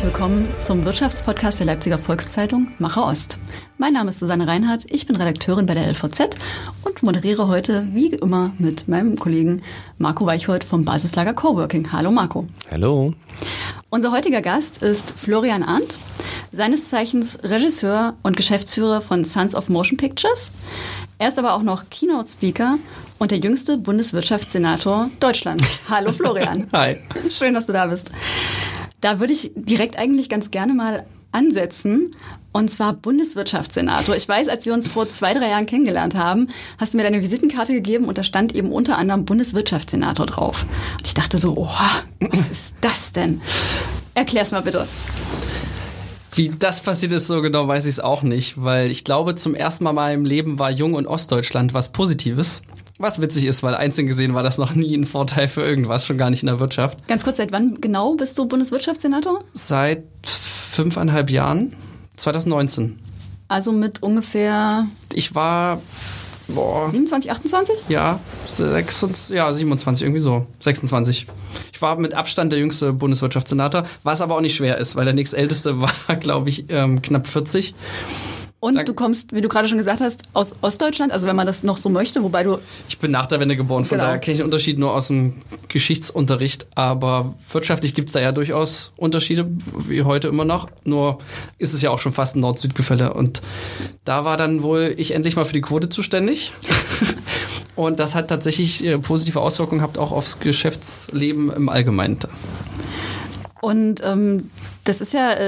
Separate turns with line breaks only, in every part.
willkommen zum Wirtschaftspodcast der Leipziger Volkszeitung Macher Ost. Mein Name ist Susanne Reinhardt, ich bin Redakteurin bei der LVZ und moderiere heute wie immer mit meinem Kollegen Marco Weichhold vom Basislager Coworking. Hallo Marco.
Hallo.
Unser heutiger Gast ist Florian Arndt, seines Zeichens Regisseur und Geschäftsführer von Sons of Motion Pictures. Er ist aber auch noch Keynote-Speaker und der jüngste Bundeswirtschaftssenator Deutschlands. Hallo Florian.
Hi.
Schön, dass du da bist. Da würde ich direkt eigentlich ganz gerne mal ansetzen, und zwar Bundeswirtschaftssenator. Ich weiß, als wir uns vor 2-3 Jahren kennengelernt haben, hast du mir deine Visitenkarte gegeben und da stand eben unter anderem Bundeswirtschaftssenator drauf. Und ich dachte so, oha, was ist das denn? Erklär's mal bitte.
Wie das passiert ist, so genau weiß ich es auch nicht, weil ich glaube, zum ersten Mal in meinem Leben war Jung- und Ostdeutschland was Positives. Was witzig ist, weil einzeln gesehen war das noch nie ein Vorteil für irgendwas, schon gar nicht in der Wirtschaft.
Ganz kurz, seit wann genau bist du Bundeswirtschaftssenator?
Seit 5,5 Jahren, 2019.
Also mit ungefähr...
Ich war...
27, 28?
Ja, 27, irgendwie so. 26. Ich war mit Abstand der jüngste Bundeswirtschaftssenator, was aber auch nicht schwer ist, weil der nächstälteste war, glaube ich, knapp 40.
Und du kommst, wie du gerade schon gesagt hast, aus Ostdeutschland, also wenn man das noch so möchte, wobei du...
Ich bin nach der Wende geboren, von daher kenne ich den Unterschied nur aus dem Geschichtsunterricht, aber wirtschaftlich gibt es da ja durchaus Unterschiede, wie heute immer noch, nur ist es ja auch schon fast ein Nord-Süd-Gefälle und da war dann wohl ich endlich mal für die Quote zuständig und das hat tatsächlich positive Auswirkungen gehabt, auch aufs Geschäftsleben im Allgemeinen.
Und das ist ja,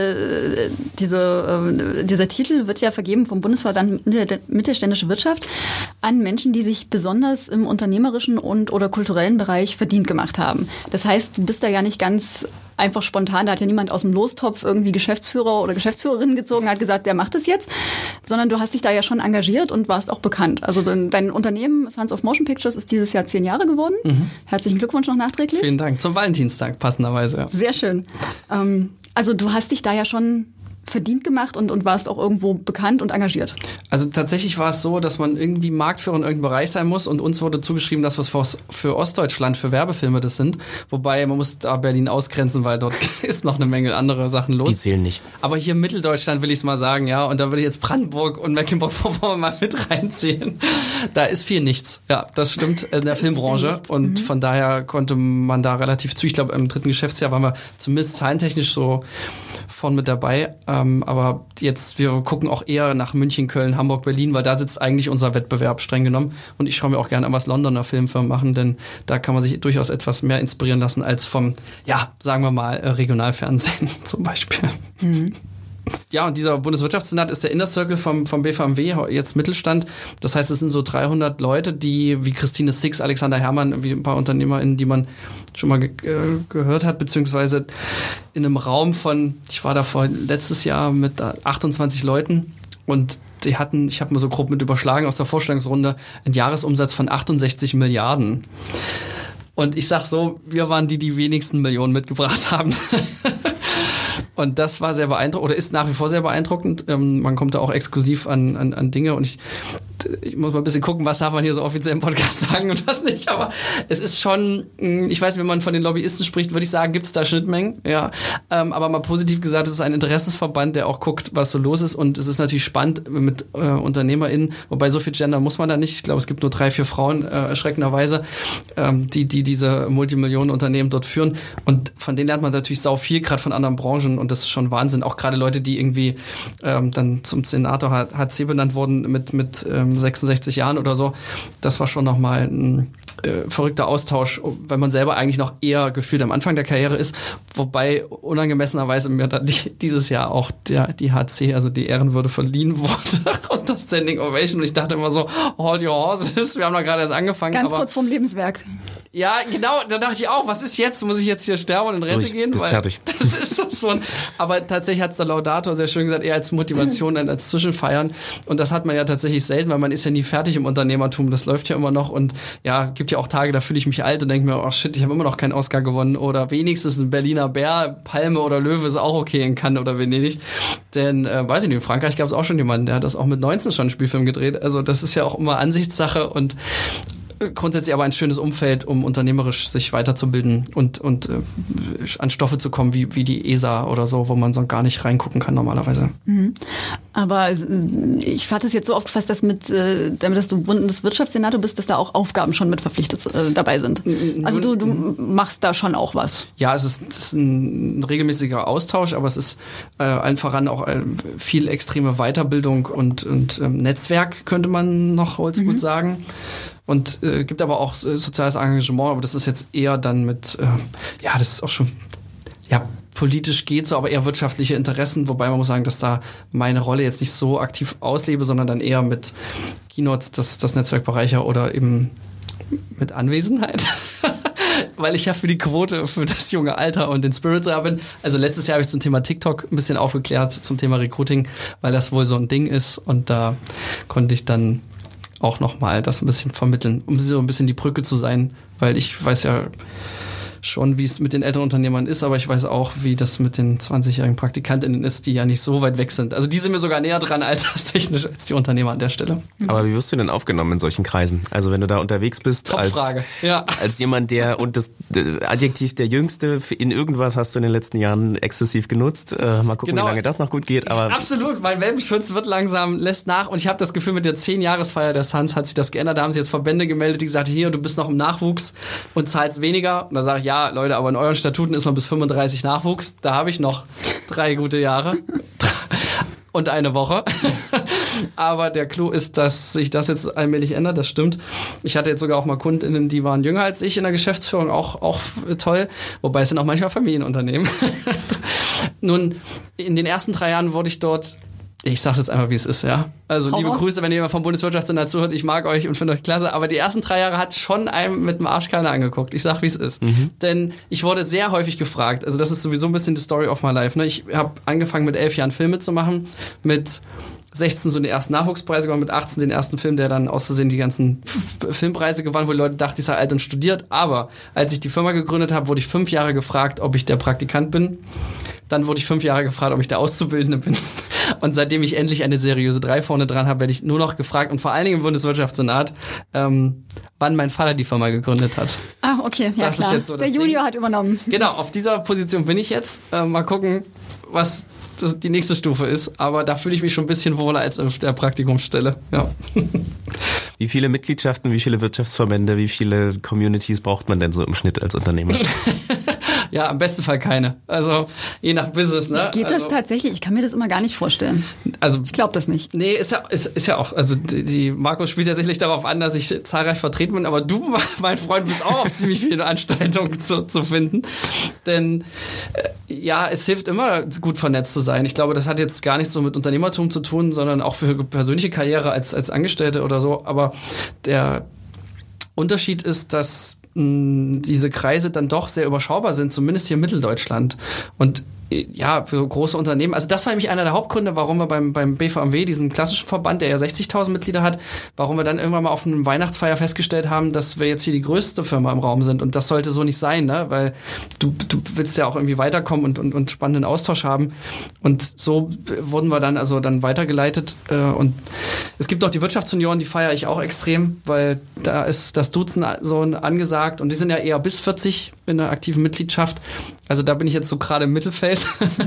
dieser Titel wird ja vergeben vom Bundesverband Mittelständische Wirtschaft an Menschen, die sich besonders im unternehmerischen und oder kulturellen Bereich verdient gemacht haben. Das heißt, du bist da ja nicht ganz einfach spontan, da hat ja niemand aus dem Lostopf irgendwie Geschäftsführer oder Geschäftsführerin gezogen, hat gesagt, der macht das jetzt, sondern du hast dich da ja schon engagiert und warst auch bekannt. Also dein Unternehmen Sons of Motion Pictures ist dieses Jahr 10 Jahre geworden. Mhm. Herzlichen Glückwunsch noch nachträglich.
Vielen Dank. Zum Valentinstag passenderweise. Ja.
Sehr schön. Also du hast dich da ja schon verdient gemacht und warst auch irgendwo bekannt und engagiert.
Also tatsächlich war es so, dass man irgendwie Marktführer in irgendeinem Bereich sein muss und uns wurde zugeschrieben, dass wir für Ostdeutschland, für Werbefilme das sind. Wobei man muss da Berlin ausgrenzen, weil dort ist noch eine Menge andere Sachen los.
Die zählen nicht.
Aber hier Mitteldeutschland will ich es mal sagen, ja. Und da würde ich jetzt Brandenburg und Mecklenburg-Vorpommern mal mit reinziehen. Da ist viel nichts. Ja, das stimmt in der Filmbranche. Und von daher konnte man da relativ ich glaube im 3. Geschäftsjahr waren wir zumindest zahlentechnisch so vorn mit dabei. Aber jetzt, wir gucken auch eher nach München, Köln, Hamburg, Berlin, weil da sitzt eigentlich unser Wettbewerb streng genommen. Und ich schaue mir auch gerne an, was Londoner Filmfirmen machen, denn da kann man sich durchaus etwas mehr inspirieren lassen als vom, ja, sagen wir mal, Regionalfernsehen zum Beispiel. Mhm. Ja, und dieser Bundeswirtschaftssenat ist der Inner Circle vom BVMW, jetzt Mittelstand. Das heißt, es sind so 300 Leute, die wie Christine Six, Alexander Herrmann, wie ein paar UnternehmerInnen, die man schon mal gehört hat, beziehungsweise in einem Raum von, ich war da letztes Jahr mit 28 Leuten und ich habe mir so grob mit überschlagen aus der Vorstellungsrunde, einen Jahresumsatz von 68 Milliarden. Und ich sag so, wir waren die wenigsten Millionen mitgebracht haben. Und das war sehr beeindruckend, oder ist nach wie vor sehr beeindruckend. Man kommt da auch exklusiv an Dinge und ich muss mal ein bisschen gucken, was darf man hier so offiziell im Podcast sagen und was nicht. Aber es ist schon, ich weiß, wenn man von den Lobbyisten spricht, würde ich sagen, gibt es da Schnittmengen. Ja, aber mal positiv gesagt, es ist ein Interessensverband, der auch guckt, was so los ist. Und es ist natürlich spannend mit UnternehmerInnen, wobei so viel Gender muss man da nicht. Ich glaube, es gibt nur 3-4 Frauen, erschreckenderweise, die diese Multimillionen-Unternehmen dort führen. Und von denen lernt man natürlich sau viel, gerade von anderen Branchen. Und das ist schon Wahnsinn. Auch gerade Leute, die irgendwie dann zum Senator HC benannt wurden mit 66 Jahren oder so. Das war schon nochmal ein verrückter Austausch, weil man selber eigentlich noch eher gefühlt am Anfang der Karriere ist. Wobei unangemessenerweise mir dann dieses Jahr auch die HC, also die Ehrenwürde verliehen wurde und das Standing Ovation. Und ich dachte immer so, hold your horses, wir haben da gerade erst angefangen.
Ganz kurz vorm Lebenswerk.
Ja, genau, da dachte ich auch, was ist jetzt? Muss ich jetzt hier sterben und in Rente gehen?
Bist fertig.
Das ist so aber tatsächlich hat es der Laudator sehr schön gesagt, eher als Motivation, als Zwischenfeiern. Und das hat man ja tatsächlich selten, weil man ist ja nie fertig im Unternehmertum. Das läuft ja immer noch und ja, gibt ja auch Tage, da fühle ich mich alt und denke mir, oh shit, ich habe immer noch keinen Oscar gewonnen oder wenigstens ein Berliner Bär, Palme oder Löwe ist auch okay in Cannes oder Venedig. Denn, weiß ich nicht, in Frankreich gab es auch schon jemanden, der hat das auch mit 19 schon einen Spielfilm gedreht. Also das ist ja auch immer Ansichtssache und grundsätzlich aber ein schönes Umfeld, um unternehmerisch sich weiterzubilden und an Stoffe zu kommen, wie die ESA oder so, wo man so gar nicht reingucken kann normalerweise.
Aber ich hatte es jetzt so aufgefasst, dass damit, dass du Bundeswirtschaftssenator bist, dass da auch Aufgaben schon mit verpflichtet dabei sind. Also du machst da schon auch was.
Ja, es ist ein regelmäßiger Austausch, aber es ist allen voran auch viel extreme Weiterbildung und Netzwerk, könnte man noch oldschool sagen. Und gibt aber auch soziales Engagement, aber das ist jetzt eher dann mit, das ist auch schon, politisch geht so, aber eher wirtschaftliche Interessen, wobei man muss sagen, dass da meine Rolle jetzt nicht so aktiv auslebe, sondern dann eher mit Keynotes das Netzwerk bereichere oder eben mit Anwesenheit. Weil ich ja für die Quote, für das junge Alter und den Spirit da bin. Also letztes Jahr habe ich zum Thema TikTok ein bisschen aufgeklärt, zum Thema Recruiting, weil das wohl so ein Ding ist und da konnte ich dann auch nochmal das ein bisschen vermitteln, um so ein bisschen die Brücke zu sein, weil ich weiß ja schon, wie es mit den älteren Unternehmern ist, aber ich weiß auch, wie das mit den 20-jährigen PraktikantInnen ist, die ja nicht so weit weg sind. Also die sind mir sogar näher dran alterstechnisch als die Unternehmer an der Stelle.
Aber wie wirst du denn aufgenommen in solchen Kreisen? Also wenn du da unterwegs bist als jemand, der und das Adjektiv der Jüngste in irgendwas hast du in den letzten Jahren exzessiv genutzt. Mal gucken, wie lange das noch gut geht. Aber
absolut, mein Welpenschutz lässt nach und ich habe das Gefühl, mit der 10-Jahresfeier der Suns hat sich das geändert. Da haben sich jetzt Verbände gemeldet, die gesagt haben, hier, du bist noch im Nachwuchs und zahlst weniger. Und da sage ich, ja, Leute, aber in euren Statuten ist man bis 35 Nachwuchs. Da habe ich noch 3 gute Jahre und eine Woche. Aber der Clou ist, dass sich das jetzt allmählich ändert, das stimmt. Ich hatte jetzt sogar auch mal KundInnen, die waren jünger als ich in der Geschäftsführung, auch toll. Wobei es sind auch manchmal Familienunternehmen. Nun, in den ersten 3 Jahren wurde ich dort, ich sag's jetzt einfach, wie es ist, ja. Also liebe Grüße, wenn jemand vom Bundeswirtschaftssenat zuhört, ich mag euch und finde euch klasse, aber die ersten 3 Jahre hat schon einem mit dem Arsch keiner angeguckt. Ich sag, wie es ist. Denn ich wurde sehr häufig gefragt, also das ist sowieso ein bisschen die Story of my life, ne? Ich habe angefangen mit 11 Jahren Filme zu machen, mit 16 so den ersten Nachwuchspreis gewonnen, mit 18 den ersten Film, der dann aus Versehen die ganzen Filmpreise gewann, wo die Leute dachten, ich sei alt und studiert. Aber als ich die Firma gegründet habe, wurde ich 5 Jahre gefragt, ob ich der Praktikant bin. Dann wurde ich 5 Jahre gefragt, ob ich der Auszubildende bin. Und seitdem ich endlich eine seriöse 3 vorne dran habe, werde ich nur noch gefragt, und vor allen Dingen im Bundeswirtschaftssenat, wann mein Vater die Firma gegründet hat.
Ah, okay, ja, das klar. Ist jetzt so der Junior hat übernommen.
Genau, auf dieser Position bin ich jetzt. Mal gucken, was die nächste Stufe ist. Aber da fühle ich mich schon ein bisschen wohler als auf der Praktikumsstelle. Ja.
Wie viele Mitgliedschaften, wie viele Wirtschaftsverbände, wie viele Communities braucht man denn so im Schnitt als Unternehmer?
Ja, im besten Fall keine. Also je nach Business, ne?
Geht das tatsächlich? Ich kann mir das immer gar nicht vorstellen. Also ich glaube das nicht.
Nee, ist ja auch, also die Markus spielt ja sicherlich darauf an, dass ich zahlreich vertreten bin, aber du, mein Freund, bist auch auf ziemlich viele Anstaltungen zu finden. Denn es hilft immer, gut vernetzt zu sein. Ich glaube, das hat jetzt gar nichts so mit Unternehmertum zu tun, sondern auch für persönliche Karriere als Angestellte oder so. Aber der Unterschied ist, dass diese Kreise dann doch sehr überschaubar sind, zumindest hier in Mitteldeutschland. Und ja, für große Unternehmen. Also das war nämlich einer der Hauptgründe, warum wir beim BVMW, diesem klassischen Verband, der ja 60.000 Mitglieder hat, warum wir dann irgendwann mal auf einem Weihnachtsfeier festgestellt haben, dass wir jetzt hier die größte Firma im Raum sind. Und das sollte so nicht sein, ne? Weil du willst ja auch irgendwie weiterkommen und spannenden Austausch haben. Und so wurden wir dann weitergeleitet. Und es gibt auch die Wirtschaftsunion, die feiere ich auch extrem, weil da ist das Duzen so angesagt. Und die sind ja eher bis 40 in der aktiven Mitgliedschaft. Also da bin ich jetzt so gerade im Mittelfeld.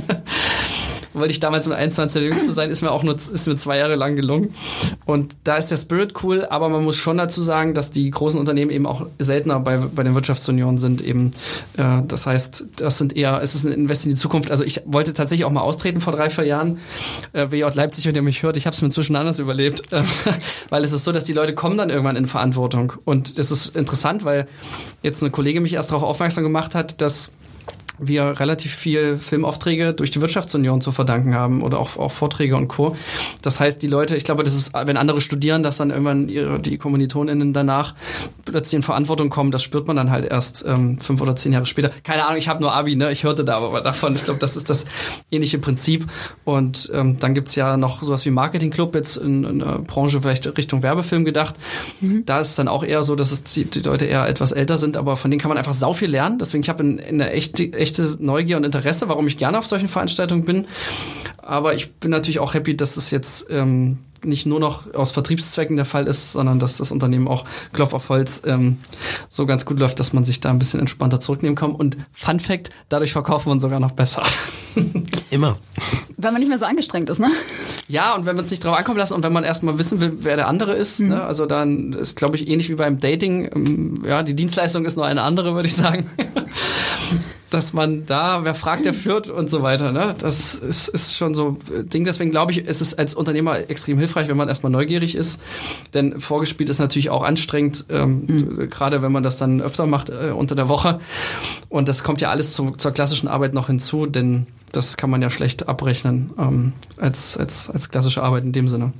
Wollte ich damals mit 21 der Jüngste sein, ist mir 2 Jahre lang gelungen. Und da ist der Spirit cool, aber man muss schon dazu sagen, dass die großen Unternehmen eben auch seltener bei den Wirtschaftsunionen sind eben. Das heißt, es ist ein Invest in die Zukunft. Also ich wollte tatsächlich auch mal austreten vor 3-4 Jahren. WJ Leipzig, wenn ihr mich hört, ich habe es mir inzwischen anders überlebt. Weil es ist so, dass die Leute kommen dann irgendwann in Verantwortung. Und das ist interessant, weil jetzt eine Kollegin mich erst darauf aufmerksam gemacht hat, dass wir relativ viel Filmaufträge durch die Wirtschaftsunion zu verdanken haben oder auch Vorträge und Co. Das heißt, die Leute, ich glaube, das ist, wenn andere studieren, dass dann irgendwann die KommilitonInnen danach plötzlich in Verantwortung kommen, das spürt man dann halt erst 5 oder 10 Jahre später. Keine Ahnung, ich habe nur Abi, ne? Ich hörte da aber davon. Ich glaube, das ist das ähnliche Prinzip. Und dann gibt's ja noch sowas wie Marketing-Club, jetzt in der Branche vielleicht Richtung Werbefilm gedacht. Da ist es dann auch eher so, dass die Leute eher etwas älter sind, aber von denen kann man einfach sau viel lernen. Deswegen, ich habe eine echte Neugier und Interesse, warum ich gerne auf solchen Veranstaltungen bin. Aber ich bin natürlich auch happy, dass es jetzt nicht nur noch aus Vertriebszwecken der Fall ist, sondern dass das Unternehmen auch, Klopf auf Holz, so ganz gut läuft, dass man sich da ein bisschen entspannter zurücknehmen kann. Und Fun Fact, dadurch verkaufen wir uns sogar noch besser.
Immer.
Weil man nicht mehr so angestrengt ist, ne?
Ja, und wenn man es nicht drauf ankommen lassen und wenn man erstmal wissen will, wer der andere ist, ne? Also dann ist, glaube ich, ähnlich wie beim Dating, ja, die Dienstleistung ist nur eine andere, würde ich sagen. Dass man da, wer fragt, der führt und so weiter. Ne? Das ist schon so ein Ding. Deswegen glaube ich, ist es als Unternehmer extrem hilfreich, wenn man erstmal neugierig ist. Denn vorgespielt ist natürlich auch anstrengend, gerade wenn man das dann öfter macht unter der Woche. Und das kommt ja alles zur klassischen Arbeit noch hinzu, denn das kann man ja schlecht abrechnen als klassische Arbeit in dem Sinne.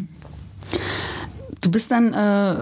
Du bist dann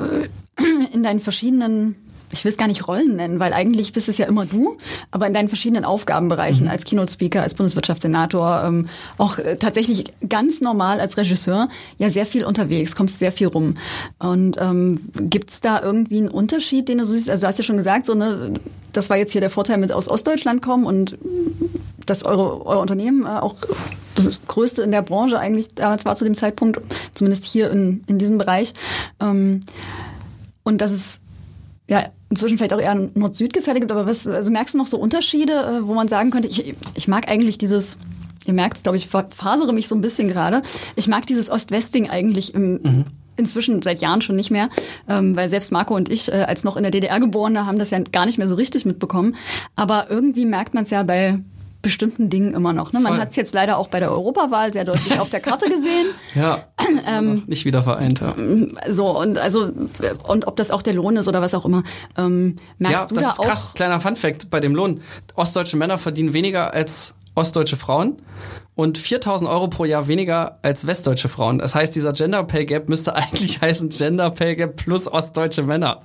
in deinen verschiedenen, ich will es gar nicht Rollen nennen, weil eigentlich bist es ja immer du, aber in deinen verschiedenen Aufgabenbereichen als Keynote-Speaker, als Bundeswirtschaftssenator, auch tatsächlich ganz normal als Regisseur, ja sehr viel unterwegs, kommst sehr viel rum. Und gibt's da irgendwie einen Unterschied, den du so siehst? Also du hast ja schon gesagt, so ne, das war jetzt hier der Vorteil mit aus Ostdeutschland kommen und dass euer Unternehmen auch das größte in der Branche eigentlich damals war zu dem Zeitpunkt, zumindest hier in diesem Bereich. Und dass es ja inzwischen vielleicht auch eher Nord-Süd-Gefälle gibt, aber also merkst du noch so Unterschiede, wo man sagen könnte, ich mag eigentlich dieses, ihr merkt es, glaube ich, fasere mich so ein bisschen gerade, ich mag dieses Ost-West-Ding eigentlich inzwischen seit Jahren schon nicht mehr, weil selbst Marco und ich als noch in der DDR Geborene haben das ja gar nicht mehr so richtig mitbekommen, aber irgendwie merkt man es ja bei bestimmten Dingen immer noch. Ne? Man hat es jetzt leider auch bei der Europawahl sehr deutlich auf der Karte gesehen.
Ja, nicht wieder vereint. Ja.
So, und ob das auch der Lohn ist oder was auch immer. Merkst du da auch? Ja, das ist krass.
Kleiner Funfact bei dem Lohn. Ostdeutsche Männer verdienen weniger als ostdeutsche Frauen und 4.000 € pro Jahr weniger als westdeutsche Frauen. Das heißt, dieser Gender Pay Gap müsste eigentlich heißen Gender Pay Gap plus ostdeutsche Männer.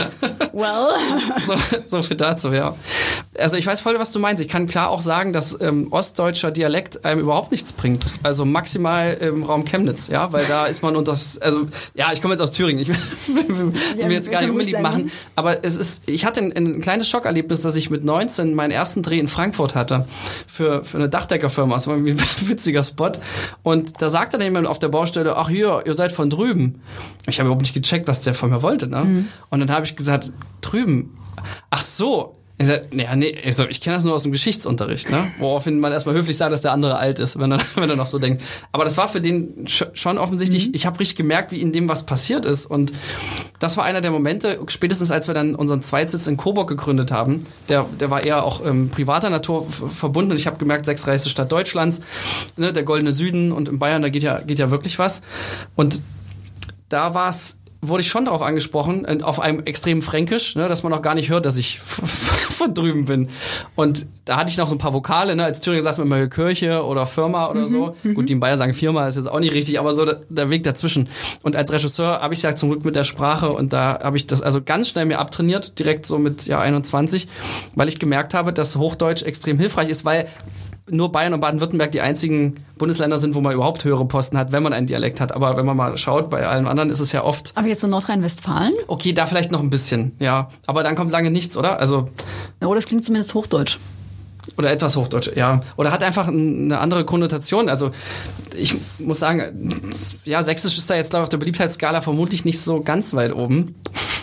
Well.
So viel dazu, ja. Also ich weiß voll, was du meinst. Ich kann klar auch sagen, dass ostdeutscher Dialekt einem überhaupt nichts bringt. Also maximal im Raum Chemnitz, ja, weil da ist man ich komme jetzt aus Thüringen. Ich will jetzt gar nicht unbedingt machen. Aber ich hatte ein kleines Schockerlebnis, dass ich mit 19 meinen ersten Dreh in Frankfurt hatte für eine Dachdeckerfirma. Das war irgendwie ein witziger Spot. Und da sagte dann jemand auf der Baustelle, ach hier, ihr seid von drüben. Ich habe überhaupt nicht gecheckt, was der von mir wollte. Ne? Und dann habe ich gesagt, drüben. Ach so. Ich sag, ich kenne das nur aus dem Geschichtsunterricht, ne? Woraufhin man erstmal höflich sagt, dass der andere alt ist, wenn er noch so denkt. Aber das war für den schon offensichtlich, ich habe richtig gemerkt, wie in dem was passiert ist. Und das war einer der Momente, spätestens als wir dann unseren Zweitsitz in Coburg gegründet haben, der war eher auch privater Natur verbunden. Und ich habe gemerkt, 6. reichste Stadt Deutschlands, ne, der goldene Süden, und in Bayern, da geht ja wirklich was. Und da wurde ich schon darauf angesprochen, auf einem extremen Fränkisch, ne, dass man noch gar nicht hört, dass ich von drüben bin. Und da hatte ich noch so ein paar Vokale, ne, als Thüringer sagt man immer Kirche oder Firma oder so. Gut, die in Bayern sagen Firma, ist jetzt auch nicht richtig, aber so der Weg dazwischen. Und als Regisseur habe ich ja zum Glück mit der Sprache, und da habe ich das also ganz schnell mir abtrainiert, direkt so mit 21, weil ich gemerkt habe, dass Hochdeutsch extrem hilfreich ist, weil nur Bayern und Baden-Württemberg die einzigen Bundesländer sind, wo man überhaupt höhere Posten hat, wenn man einen Dialekt hat. Aber wenn man mal schaut, bei allen anderen ist es ja oft...
Aber jetzt in Nordrhein-Westfalen?
Okay, da vielleicht noch ein bisschen, ja. Aber dann kommt lange nichts, oder? Also...
Oh, das klingt zumindest Hochdeutsch.
Oder etwas Hochdeutsch, ja. Oder hat einfach eine andere Konnotation. Also ich muss sagen, ja, Sächsisch ist da jetzt, glaube ich, auf der Beliebtheitsskala vermutlich nicht so ganz weit oben.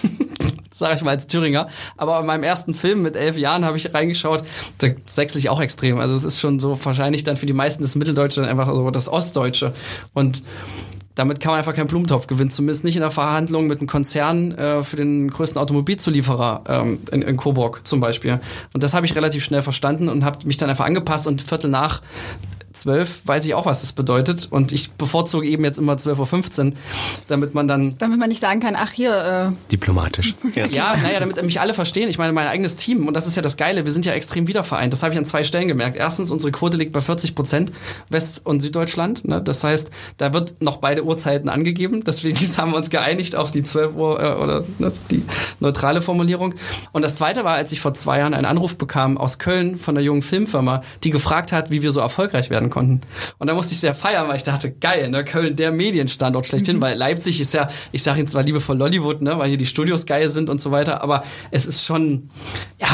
Sag ich mal als Thüringer. Aber in meinem ersten Film mit 11 Jahren habe ich reingeschaut, da sächslich auch extrem. Also es ist schon so wahrscheinlich dann für die meisten das Mitteldeutsche dann einfach so das Ostdeutsche. Und damit kann man einfach keinen Blumentopf gewinnen, zumindest nicht in der Verhandlung mit einem Konzern für den größten Automobilzulieferer in Coburg zum Beispiel. Und das habe ich relativ schnell verstanden und habe mich dann einfach angepasst, und 11:45 weiß ich auch, was das bedeutet. Und ich bevorzuge eben jetzt immer 12:15 Uhr, damit man nicht sagen kann, ach hier...
Diplomatisch.
Ja, damit mich alle verstehen. Ich meine, mein eigenes Team, und das ist ja das Geile, wir sind ja extrem wiedervereint. Das habe ich an 2 Stellen gemerkt. Erstens, unsere Quote liegt bei 40%, West- und Süddeutschland. Ne? Das heißt, da wird noch beide Uhrzeiten angegeben. Deswegen haben wir uns geeinigt auf die 12 Uhr oder die neutrale Formulierung. Und das Zweite war, als ich vor 2 Jahren einen Anruf bekam aus Köln von einer jungen Filmfirma, die gefragt hat, wie wir so erfolgreich werden konnten. Und da musste ich sehr feiern, weil ich dachte, geil, ne, Köln, der Medienstandort schlechthin, weil Leipzig ist ja, ich sage Ihnen zwar liebevoll Lollywood, ne, weil hier die Studios geil sind und so weiter, aber es ist schon, ja,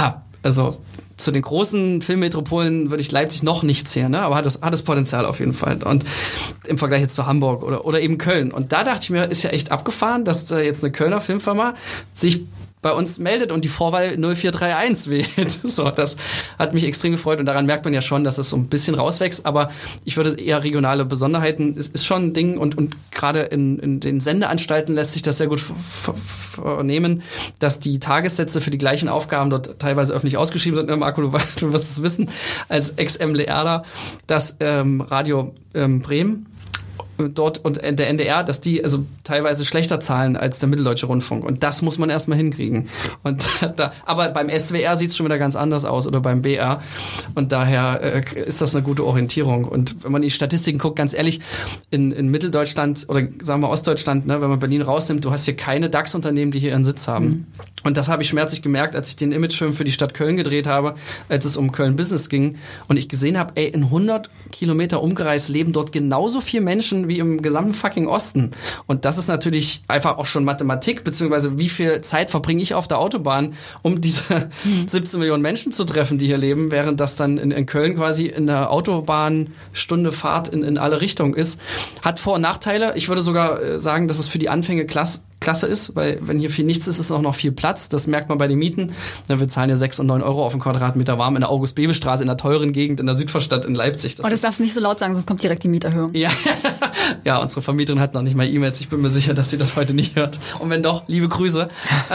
Also zu den großen Filmmetropolen würde ich Leipzig noch nicht zählen, ne? Aber hat das Potenzial auf jeden Fall. Und im Vergleich jetzt zu Hamburg oder eben Köln. Und da dachte ich mir, ist ja echt abgefahren, dass da jetzt eine Kölner Filmfirma sich bei uns meldet und die Vorwahl 0431 wählt. So, das hat mich extrem gefreut und daran merkt man ja schon, dass es so ein bisschen rauswächst, aber ich würde eher regionale Besonderheiten, ist schon ein Ding und gerade in den Sendeanstalten lässt sich das sehr gut vernehmen, dass die Tagessätze für die gleichen Aufgaben dort teilweise öffentlich ausgeschrieben sind. Marco, du wirst es wissen, als Ex-MDRler, dass Radio Bremen dort und der NDR, dass die also teilweise schlechter zahlen als der Mitteldeutsche Rundfunk. Und das muss man erstmal hinkriegen. Und aber beim SWR sieht es schon wieder ganz anders aus oder beim BR. Und daher ist das eine gute Orientierung. Und wenn man die Statistiken guckt, ganz ehrlich, in Mitteldeutschland oder sagen wir Ostdeutschland, ne, wenn man Berlin rausnimmt, du hast hier keine DAX-Unternehmen, die hier ihren Sitz haben. Mhm. Und das habe ich schmerzlich gemerkt, als ich den Imagefilm für die Stadt Köln gedreht habe, als es um Köln Business ging. Und ich gesehen habe, in 100 Kilometer Umkreis leben dort genauso viele Menschen wie im gesamten fucking Osten. Und das ist natürlich einfach auch schon Mathematik, beziehungsweise wie viel Zeit verbringe ich auf der Autobahn, um diese 17 Millionen Menschen zu treffen, die hier leben, während das dann in Köln quasi in der Autobahn Stunde Fahrt in alle Richtungen ist. Hat Vor- und Nachteile. Ich würde sogar sagen, dass es für die Anfänge klasse ist, weil wenn hier viel nichts ist, ist auch noch viel Platz. Das merkt man bei den Mieten. Wir zahlen ja 6 und 9 Euro auf den Quadratmeter warm in der August-Bebel-Straße, in der teuren Gegend, in der Südvorstadt in Leipzig.
Das darfst du nicht so laut sagen, sonst kommt direkt die Mieterhöhung.
Ja. Ja, unsere Vermieterin hat noch nicht mal E-Mails. Ich bin mir sicher, dass sie das heute nicht hört. Und wenn doch, liebe Grüße.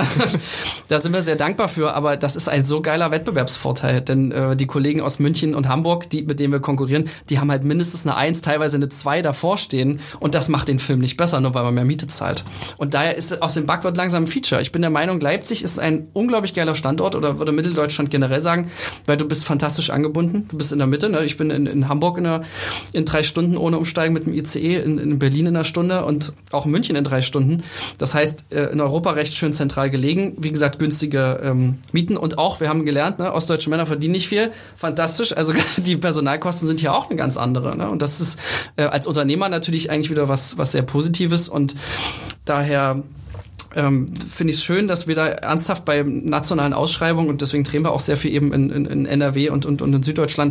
Da sind wir sehr dankbar für, aber das ist ein so geiler Wettbewerbsvorteil, denn die Kollegen aus München und Hamburg, mit denen wir konkurrieren, die haben halt mindestens eine 1, teilweise eine 2 davor stehen und das macht den Film nicht besser, nur weil man mehr Miete zahlt. Und daher ist aus dem Backward langsam ein Feature. Ich bin der Meinung, Leipzig ist ein unglaublich geiler Standort oder würde Mitteldeutschland generell sagen, weil du bist fantastisch angebunden. Du bist in der Mitte. Ne? Ich bin in Hamburg in 3 Stunden ohne Umsteigen mit dem ICE, in Berlin in einer Stunde und auch in München in 3 Stunden. Das heißt, in Europa recht schön zentral gelegen. Wie gesagt, günstige Mieten und auch, wir haben gelernt, ne, ostdeutsche Männer verdienen nicht viel. Fantastisch. Also die Personalkosten sind hier auch eine ganz andere. Ne? Und das ist als Unternehmer natürlich eigentlich wieder was sehr Positives und daher finde ich es schön, dass wir da ernsthaft bei nationalen Ausschreibungen und deswegen drehen wir auch sehr viel eben in NRW und in Süddeutschland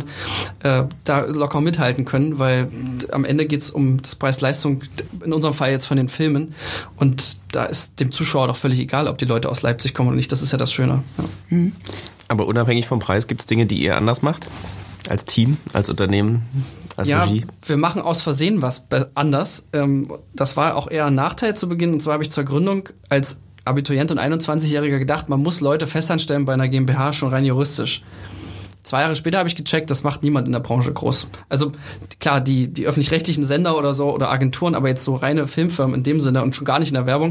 da locker mithalten können, weil am Ende geht es um das Preis-Leistung, in unserem Fall jetzt von den Filmen und da ist dem Zuschauer doch völlig egal, ob die Leute aus Leipzig kommen oder nicht, das ist ja das Schöne. Ja.
Mhm. Aber unabhängig vom Preis gibt es Dinge, die ihr anders macht? Als Team, als Unternehmen? Ja, Regie.
Wir machen aus Versehen was anders. Das war auch eher ein Nachteil zu Beginn. Und zwar habe ich zur Gründung als Abiturient und 21-Jähriger gedacht, man muss Leute festanstellen bei einer GmbH schon rein juristisch. 2 Jahre später habe ich gecheckt, das macht niemand in der Branche groß. Also klar, die öffentlich-rechtlichen Sender oder so oder Agenturen, aber jetzt so reine Filmfirmen in dem Sinne und schon gar nicht in der Werbung.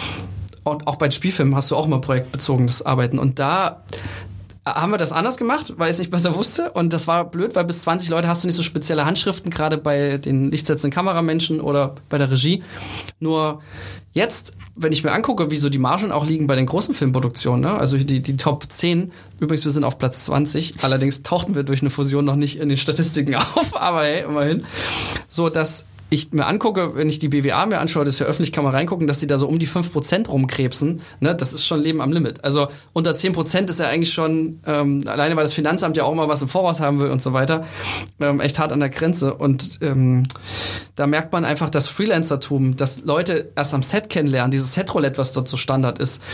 Und auch bei Spielfilmen hast du auch immer projektbezogenes Arbeiten. Und da haben wir das anders gemacht, weil ich es nicht besser wusste und das war blöd, weil bis 20 Leute hast du nicht so spezielle Handschriften, gerade bei den lichtsetzenden Kameramenschen oder bei der Regie. Nur jetzt, wenn ich mir angucke, wie so die Margen auch liegen bei den großen Filmproduktionen, ne? Also die Top 10, übrigens wir sind auf Platz 20, allerdings tauchten wir durch eine Fusion noch nicht in den Statistiken auf, aber hey, immerhin, so dass ich mir angucke, wenn ich die BWA mir anschaue, das ist ja öffentlich, kann man reingucken, dass die da so um die 5% rumkrebsen, ne, das ist schon Leben am Limit. Also unter 10% ist ja eigentlich schon, alleine weil das Finanzamt ja auch mal was im Voraus haben will und so weiter, echt hart an der Grenze. Und da merkt man einfach das Freelancertum, dass Leute erst am Set kennenlernen, dieses Set-Roulette, was dort so Standard ist,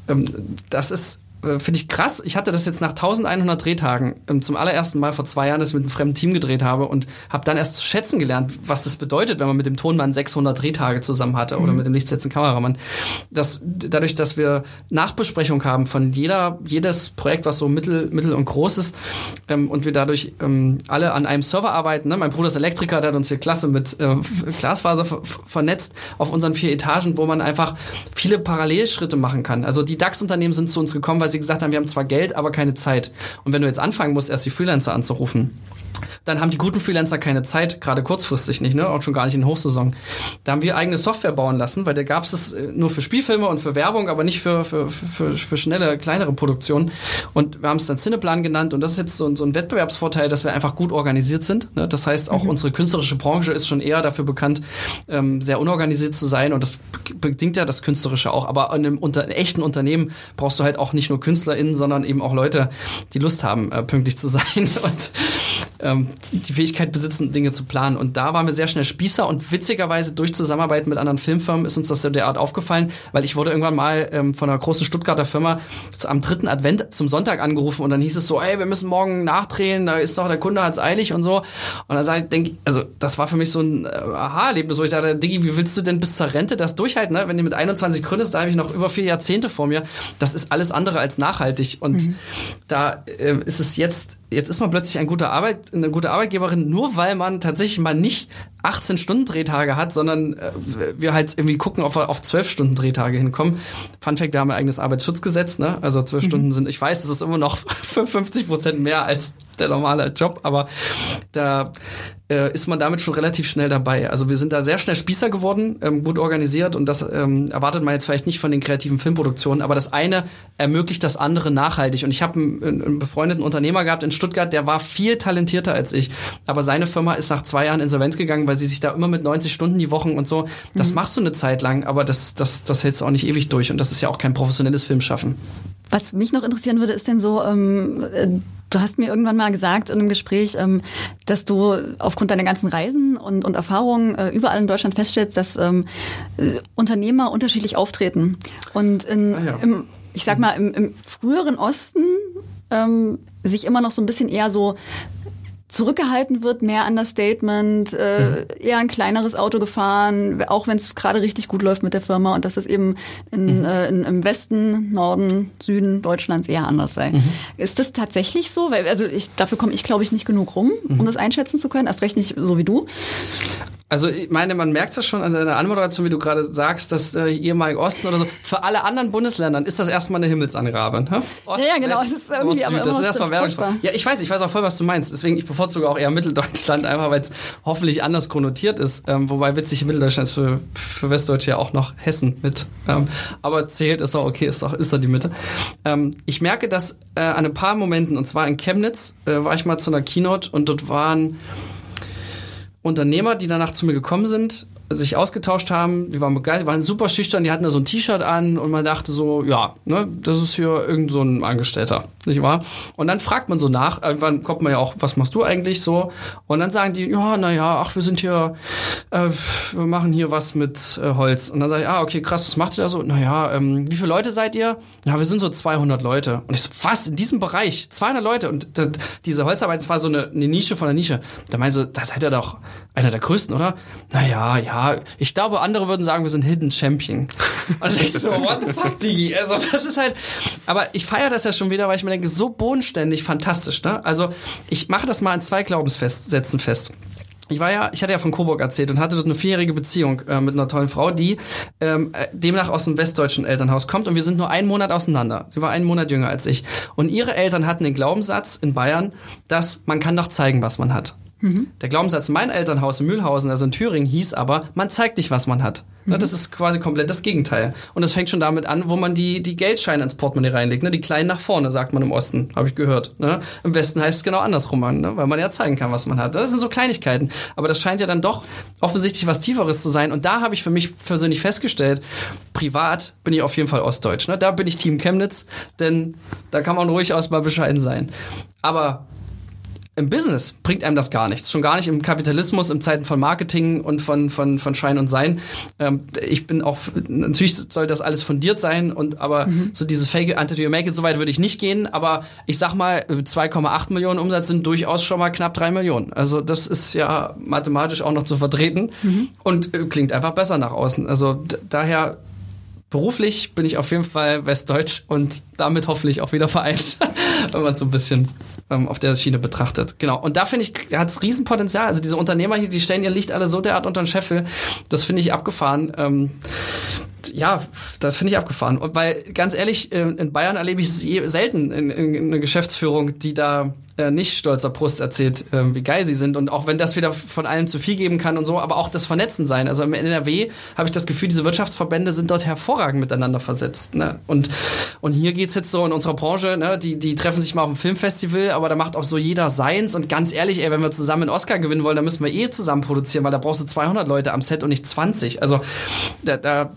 das ist finde ich krass. Ich hatte das jetzt nach 1100 Drehtagen zum allerersten Mal vor 2 Jahren, dass ich mit einem fremden Team gedreht habe und habe dann erst zu schätzen gelernt, was das bedeutet, wenn man mit dem Tonmann 600 Drehtage zusammen hatte oder mit dem lichtsetzenden Kameramann. Dadurch, dass wir Nachbesprechung haben von jedes Projekt, was so mittel und groß ist und wir dadurch alle an einem Server arbeiten. Ne? Mein Bruder ist Elektriker, der hat uns hier klasse mit Glasfaser vernetzt auf unseren 4 Etagen, wo man einfach viele Parallelschritte machen kann. Also die DAX-Unternehmen sind zu uns gekommen, weil sie gesagt haben, wir haben zwar Geld, aber keine Zeit. Und wenn du jetzt anfangen musst, erst die Freelancer anzurufen, dann haben die guten Freelancer keine Zeit, gerade kurzfristig nicht, ne? Auch schon gar nicht in Hochsaison. Da haben wir eigene Software bauen lassen, weil da gab es nur für Spielfilme und für Werbung, aber nicht für schnelle, kleinere Produktionen. Und wir haben es dann Cineplan genannt und das ist jetzt so ein Wettbewerbsvorteil, dass wir einfach gut organisiert sind. Ne? Das heißt, auch unsere künstlerische Branche ist schon eher dafür bekannt, sehr unorganisiert zu sein und das bedingt ja das Künstlerische auch. Aber in einem echten Unternehmen brauchst du halt auch nicht nur nur KünstlerInnen, sondern eben auch Leute, die Lust haben, pünktlich zu sein und die Fähigkeit besitzen, Dinge zu planen. Und da waren wir sehr schnell Spießer und witzigerweise durch Zusammenarbeit mit anderen Filmfirmen ist uns das derart aufgefallen, weil ich wurde irgendwann mal von einer großen Stuttgarter Firma am 3. Advent zum Sonntag angerufen und dann hieß es so, ey, wir müssen morgen nachdrehen, da ist noch der Kunde, hat's eilig und so. Und dann denke ich, also das war für mich so ein Aha-Erlebnis, wo ich dachte, Diggi, wie willst du denn bis zur Rente das durchhalten? Ne? Wenn du mit 21 gründest, da habe ich noch über 4 Jahrzehnte vor mir. Das ist alles andere als nachhaltig. Und da ist es jetzt ist man plötzlich eine gute Arbeitgeberin, nur weil man tatsächlich mal nicht 18-Stunden-Drehtage hat, sondern wir halt irgendwie gucken, ob wir auf 12-Stunden-Drehtage hinkommen. Fun Fact, wir haben ein eigenes Arbeitsschutzgesetz, ne? Also 12 Stunden sind, ich weiß, das ist immer noch 50% mehr als der normale Job, aber da ist man damit schon relativ schnell dabei. Also wir sind da sehr schnell Spießer geworden, gut organisiert und das erwartet man jetzt vielleicht nicht von den kreativen Filmproduktionen, aber das eine ermöglicht das andere nachhaltig. Und ich habe einen befreundeten Unternehmer gehabt in Stuttgart, der war viel talentierter als ich, aber seine Firma ist nach 2 Jahren Insolvenz gegangen, weil sie sich da immer mit 90 Stunden die Wochen und so, das machst du eine Zeit lang, aber das hältst du auch nicht ewig durch und das ist ja auch kein professionelles Filmschaffen.
Was mich noch interessieren würde, ist denn so, du hast mir irgendwann mal gesagt in einem Gespräch, dass du aufgrund deiner ganzen Reisen und Erfahrungen überall in Deutschland feststellst, dass Unternehmer unterschiedlich auftreten. Und ich sag mal, im früheren Osten sich immer noch so ein bisschen eher so zurückgehalten wird, mehr Understatement, eher ein kleineres Auto gefahren, auch wenn es gerade richtig gut läuft mit der Firma und dass es eben im Westen, Norden, Süden Deutschlands eher anders sei. Ist das tatsächlich so? Weil dafür komme ich, glaube ich, nicht genug rum, um das einschätzen zu können, erst recht nicht so wie du.
Also ich meine, man merkt es ja schon an deiner Anmoderation, wie du gerade sagst, dass ehemalige Osten oder so, für alle anderen Bundesländern ist das erstmal eine Himmelsangabe. Ne?
Ost, ja, genau.
West,
es ist irgendwie
Nord, Süd, das ist erstmal werbungsvoll. Ja, ich weiß auch voll, was du meinst. Deswegen, ich bevorzuge auch eher Mitteldeutschland, einfach weil es hoffentlich anders konnotiert ist. Wobei witzig, Mitteldeutschland ist für Westdeutsche ja auch noch Hessen mit. Aber zählt, ist auch okay, ist da die Mitte. Ich merke, dass an ein paar Momenten, und zwar in Chemnitz, war ich mal zu einer Keynote und dort waren Unternehmer, die danach zu mir gekommen sind, sich ausgetauscht haben, die waren begeistert, waren super schüchtern, die hatten da so ein T-Shirt an und man dachte so, ja, ne, das ist hier irgend so ein Angestellter, nicht wahr? Und dann fragt man so nach, irgendwann kommt man ja auch, was machst du eigentlich so? Und dann sagen die, ja, naja, ach, wir sind hier, wir machen hier was mit Holz. Und dann sage ich, okay, krass, was macht ihr da so? Naja, wie viele Leute seid ihr? Ja, wir sind so 200 Leute. Und ich so, was, in diesem Bereich? 200 Leute? Und diese Holzarbeit, das war so eine Nische von der Nische. Da meinte ich so, da seid ihr doch einer der größten, oder? Naja, ja, ich glaube, andere würden sagen, wir sind Hidden Champion. Und ich so, what the fuck, Digi? Also das ist halt, aber ich feiere das ja schon wieder, weil ich mir denke, so bodenständig, fantastisch, ne? Also ich mache das mal in 2 Glaubenssätzen fest. Ich hatte ja von Coburg erzählt und hatte dort eine 4-jährige Beziehung mit einer tollen Frau, die demnach aus einem westdeutschen Elternhaus kommt und wir sind nur 1 Monat auseinander. Sie war 1 Monat jünger als ich. Und ihre Eltern hatten den Glaubenssatz in Bayern, dass man kann doch zeigen, was man hat. Der Glaubenssatz in meinem Elternhaus in Mühlhausen, also in Thüringen, hieß aber, man zeigt nicht, was man hat. Das ist quasi komplett das Gegenteil. Und das fängt schon damit an, wo man die Geldscheine ins Portemonnaie reinlegt. Ne? Die kleinen nach vorne, sagt man im Osten, habe ich gehört. Ne? Im Westen heißt es genau andersrum, ne? Weil man ja zeigen kann, was man hat. Das sind so Kleinigkeiten. Aber das scheint ja dann doch offensichtlich was Tieferes zu sein. Und da habe ich für mich persönlich festgestellt, privat bin ich auf jeden Fall ostdeutsch. Ne? Da bin ich Team Chemnitz, denn da kann man ruhig aus mal bescheiden sein. Aber im Business bringt einem das gar nichts. Schon gar nicht im Kapitalismus, in Zeiten von Marketing und von Schein und Sein. Ich bin auch, natürlich soll das alles fundiert sein, aber so dieses Fake it until you make it, so weit würde ich nicht gehen. Aber ich sag mal, 2,8 Millionen Umsatz sind durchaus schon mal knapp 3 Millionen. Also das ist ja mathematisch auch noch zu vertreten und klingt einfach besser nach außen. Also daher beruflich bin ich auf jeden Fall westdeutsch und damit hoffentlich auch wieder vereint, wenn man es so ein bisschen auf der Schiene betrachtet. Genau. Und da finde ich, hat es Riesenpotenzial. Also diese Unternehmer hier, die stellen ihr Licht alle so derart unter den Scheffel. Das finde ich abgefahren. Ja, das finde ich abgefahren. Und weil, ganz ehrlich, in Bayern erlebe ich es selten in einer Geschäftsführung, die da nicht stolzer Brust erzählt, wie geil sie sind. Und auch wenn das wieder von allem zu viel geben kann und so, aber auch das Vernetzen sein. Also im NRW habe ich das Gefühl, diese Wirtschaftsverbände sind dort hervorragend miteinander versetzt. Ne? Und hier geht's jetzt so in unserer Branche, ne? Die treffen sich mal auf dem Filmfestival, aber da macht auch so jeder seins. Und ganz ehrlich, wenn wir zusammen einen Oscar gewinnen wollen, dann müssen wir zusammen produzieren, weil da brauchst du 200 Leute am Set und nicht 20. Also da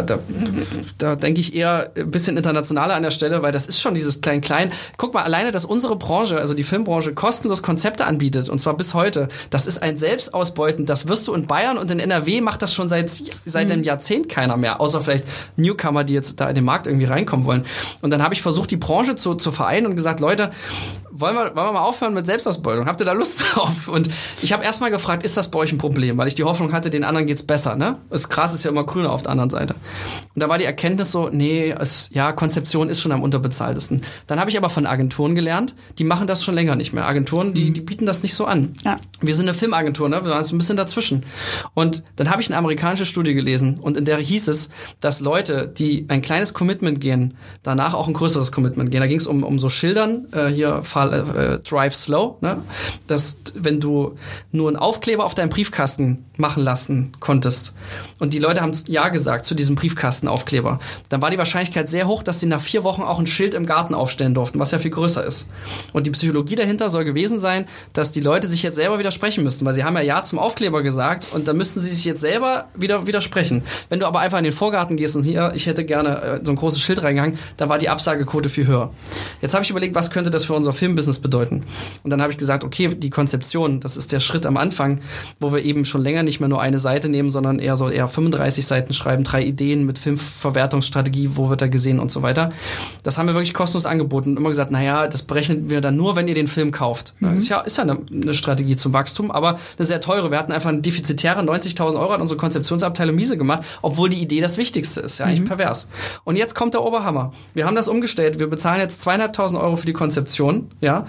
denke ich eher ein bisschen internationaler an der Stelle, weil das ist schon dieses Klein-Klein. Guck mal, alleine, dass unsere Branche, also die Filmbranche, kostenlos Konzepte anbietet, und zwar bis heute, das ist ein Selbstausbeuten. Das wirst du in Bayern und in NRW macht das schon seit einem Jahrzehnt keiner mehr, außer vielleicht Newcomer, die jetzt da in den Markt irgendwie reinkommen wollen. Und dann habe ich versucht, die Branche zu vereinen und gesagt, Leute, wollen wir mal aufhören mit Selbstausbeutung? Habt ihr da Lust drauf? Und ich habe erstmal gefragt, ist das bei euch ein Problem? Weil ich die Hoffnung hatte, den anderen geht's besser. Ne? Das Gras ist ja immer grüner auf der anderen Seite. Und da war die Erkenntnis so, Konzeption ist schon am unterbezahltesten. Dann habe ich aber von Agenturen gelernt, die machen das schon länger nicht mehr. Agenturen, die bieten das nicht so an. Ja. Wir sind eine Filmagentur, ne? Wir waren so ein bisschen dazwischen. Und dann habe ich eine amerikanische Studie gelesen und in der hieß es, dass Leute, die ein kleines Commitment gehen, danach auch ein größeres Commitment gehen. Da ging es um so Schildern, Drive Slow, ne? Dass wenn du nur einen Aufkleber auf deinen Briefkasten machen lassen konntest und die Leute haben Ja gesagt zu diesem Briefkastenaufkleber, dann war die Wahrscheinlichkeit sehr hoch, dass sie nach 4 Wochen auch ein Schild im Garten aufstellen durften, was ja viel größer ist. Und die Psychologie dahinter soll gewesen sein, dass die Leute sich jetzt selber widersprechen müssten, weil sie haben ja zum Aufkleber gesagt und dann müssten sie sich jetzt selber wieder widersprechen. Wenn du aber einfach in den Vorgarten gehst und hier, ich hätte gerne so ein großes Schild reingehangen, dann war die Absagequote viel höher. Jetzt habe ich überlegt, was könnte das für unser Filmbusiness bedeuten? Und dann habe ich gesagt, okay, die Konzeption, das ist der Schritt am Anfang, wo wir eben schon länger nicht mehr nur eine Seite nehmen, sondern eher 35 Seiten schreiben, 3 Ideen mit Filmverwertungsstrategie, wo wird er gesehen und so weiter. Das haben wir wirklich kostenlos angeboten und immer gesagt, das berechnen wir dann nur, wenn ihr den Film kauft. Mhm. Ist ja eine Strategie zum Wachstum, aber eine sehr teure. Wir hatten einfach eine defizitäre 90.000 € hat unsere Konzeptionsabteilung miese gemacht, obwohl die Idee das Wichtigste ist. Ja, eigentlich pervers. Und jetzt kommt der Oberhammer. Wir haben das umgestellt. Wir bezahlen jetzt 2.500 € für die Konzeption. Ja.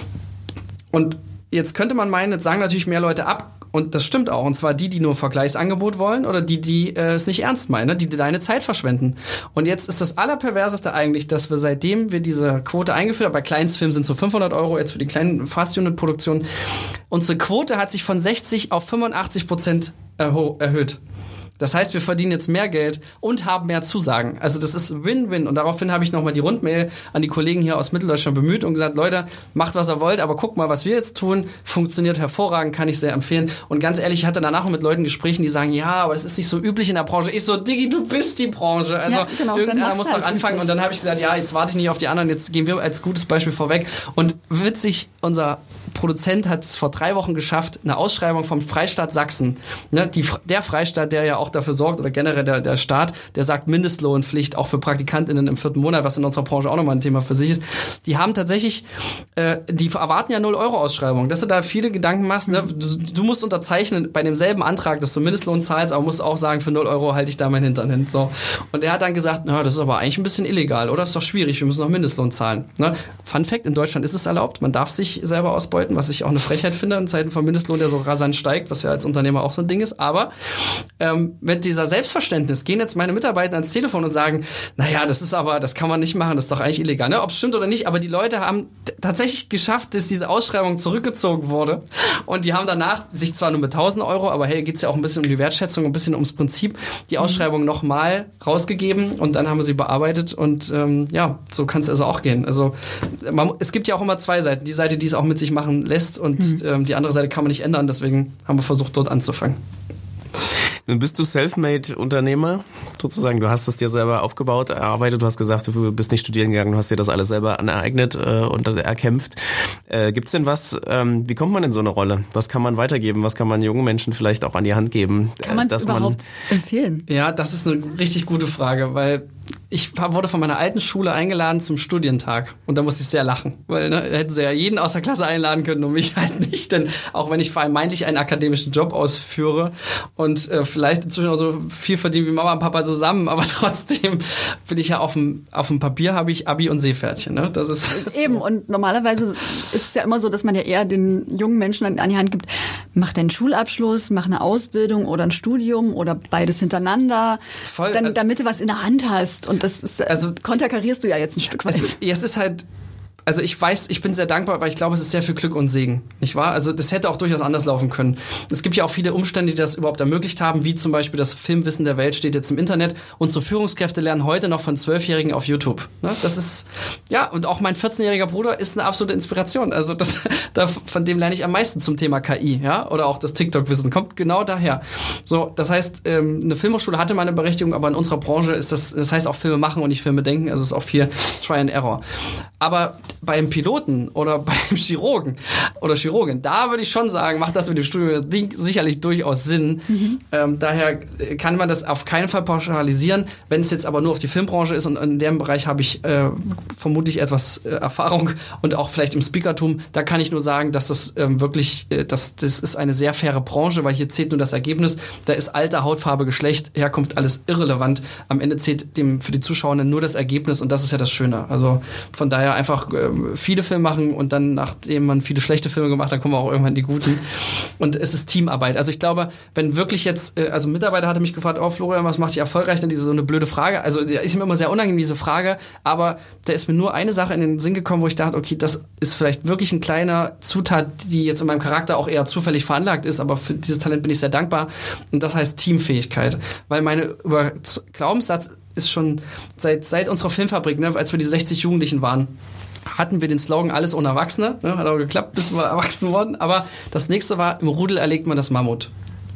Und jetzt könnte man meinen, jetzt sagen natürlich mehr Leute ab. Und das stimmt auch. Und zwar die nur Vergleichsangebot wollen oder die es nicht ernst meinen, ne? Die deine Zeit verschwenden. Und jetzt ist das Allerperverseste eigentlich, dass wir seitdem wir diese Quote eingeführt haben, bei Kleinstfilmen sind es so 500 €, jetzt für die kleinen Fast-Unit-Produktionen, unsere Quote hat sich von 60 auf 85% erhöht. Das heißt, wir verdienen jetzt mehr Geld und haben mehr Zusagen. Also das ist Win-Win. Und daraufhin habe ich nochmal die Rundmail an die Kollegen hier aus Mitteldeutschland bemüht und gesagt, Leute, macht was ihr wollt, aber guckt mal, was wir jetzt tun. Funktioniert hervorragend, kann ich sehr empfehlen. Und ganz ehrlich, ich hatte danach mit Leuten Gesprächen, die sagen, ja, aber das ist nicht so üblich in der Branche. Ich so, Diggi, du bist die Branche. Also ja, genau, irgendeiner muss doch anfangen. Und dann habe ich gesagt, jetzt warte ich nicht auf die anderen, jetzt gehen wir als gutes Beispiel vorweg. Und witzig, unser Produzent hat es vor 3 Wochen geschafft, eine Ausschreibung vom Freistaat Sachsen. Ne, der Freistaat, der ja auch dafür sorgt, oder generell der Staat, der sagt Mindestlohnpflicht auch für PraktikantInnen im 4. Monat, was in unserer Branche auch nochmal ein Thema für sich ist. Die haben tatsächlich, die erwarten ja 0 € Ausschreibung. Dass du da viele Gedanken machst, ne? Du musst unterzeichnen bei demselben Antrag, dass du Mindestlohn zahlst, aber musst auch sagen, für 0 € halte ich da meinen Hintern hin. So. Und er hat dann gesagt, das ist aber eigentlich ein bisschen illegal, oder? Das ist doch schwierig, wir müssen noch Mindestlohn zahlen. Ne? Fun Fact, in Deutschland ist es erlaubt, man darf sich selber ausbeuten, was ich auch eine Frechheit finde, in Zeiten von Mindestlohn, der so rasant steigt, was ja als Unternehmer auch so ein Ding ist. Aber mit dieser Selbstverständnis gehen jetzt meine Mitarbeiter ans Telefon und sagen, das kann man nicht machen, das ist doch eigentlich illegal. Ne? Ob es stimmt oder nicht, aber die Leute haben tatsächlich geschafft, dass diese Ausschreibung zurückgezogen wurde. Und die haben danach sich zwar nur mit 1.000 €, aber hey, geht's ja auch ein bisschen um die Wertschätzung, ein bisschen ums Prinzip, die Ausschreibung nochmal rausgegeben und dann haben wir sie bearbeitet und so kann es also auch gehen. Also es gibt ja auch immer 2 Seiten. Die Seite, die es auch mit sich machen lässt und die andere Seite kann man nicht ändern. Deswegen haben wir versucht, dort anzufangen.
Nun bist du Selfmade-Unternehmer, sozusagen. Du hast es dir selber aufgebaut, erarbeitet. Du hast gesagt, du bist nicht studieren gegangen, du hast dir das alles selber aneignet und erkämpft. Gibt's denn was, wie kommt man in so eine Rolle? Was kann man weitergeben? Was kann man jungen Menschen vielleicht auch an die Hand geben?
Kann man es überhaupt empfehlen?
Ja, das ist eine richtig gute Frage, weil ich wurde von meiner alten Schule eingeladen zum Studientag und da musste ich sehr lachen, weil da hätten sie ja jeden aus der Klasse einladen können und mich halt nicht, denn auch wenn ich vermeintlich einen akademischen Job ausführe und vielleicht inzwischen auch so viel verdiene wie Mama und Papa zusammen, aber trotzdem bin ich ja auf dem Papier habe ich Abi und Seepferdchen. Ne? Das ist
eben so. Und normalerweise ist es ja immer so, dass man ja eher den jungen Menschen an die Hand gibt, mach deinen Schulabschluss, mach eine Ausbildung oder ein Studium oder beides hintereinander, damit du was in der Hand hast. Und das ist, konterkarierst du ja jetzt ein Stück weit.
Es ist halt, also ich weiß, ich bin sehr dankbar, weil ich glaube, es ist sehr viel Glück und Segen, nicht wahr? Also das hätte auch durchaus anders laufen können. Es gibt ja auch viele Umstände, die das überhaupt ermöglicht haben, wie zum Beispiel das Filmwissen der Welt steht jetzt im Internet. Unsere Führungskräfte lernen heute noch von 12-Jährigen auf YouTube. Ne? Das ist, ja, und auch mein 14-jähriger Bruder ist eine absolute Inspiration. Also von dem lerne ich am meisten zum Thema KI, ja, oder auch das TikTok-Wissen kommt genau daher. So, das heißt, eine Filmhochschule hatte mal eine Berechtigung, aber in unserer Branche ist das heißt auch Filme machen und nicht Filme denken, also es ist auch viel Try and Error. Aber beim Piloten oder beim Chirurgen oder Chirurgin, da würde ich schon sagen, macht das mit dem Studium sicherlich durchaus Sinn. Daher kann man das auf keinen Fall pauschalisieren. Wenn es jetzt aber nur auf die Filmbranche ist und in dem Bereich habe ich vermutlich etwas Erfahrung und auch vielleicht im Speakertum, da kann ich nur sagen, dass das wirklich, das ist eine sehr faire Branche, weil hier zählt nur das Ergebnis. Da ist Alter, Hautfarbe, Geschlecht, Herkunft alles irrelevant. Am Ende zählt für die Zuschauer nur das Ergebnis und das ist ja das Schöne. Also von daher einfach viele Filme machen und dann, nachdem man viele schlechte Filme gemacht hat, dann kommen auch irgendwann die guten. Und es ist Teamarbeit. Also ich glaube, wenn wirklich jetzt, also ein Mitarbeiter hatte mich gefragt, oh Florian, was macht dich erfolgreich? Dann so eine blöde Frage. Also ist mir immer sehr unangenehm, diese Frage, aber da ist mir nur eine Sache in den Sinn gekommen, wo ich dachte, okay, das ist vielleicht wirklich ein kleiner Zutat, die jetzt in meinem Charakter auch eher zufällig veranlagt ist, aber für dieses Talent bin ich sehr dankbar. Und das heißt Teamfähigkeit. Weil meine Glaubenssatz ist schon seit unserer Filmfabrik, ne, als wir die 60 Jugendlichen waren, hatten wir den Slogan alles ohne Erwachsene. Ne, hat auch geklappt, bis wir erwachsen wurden. Aber das nächste war, im Rudel erlegt man das Mammut.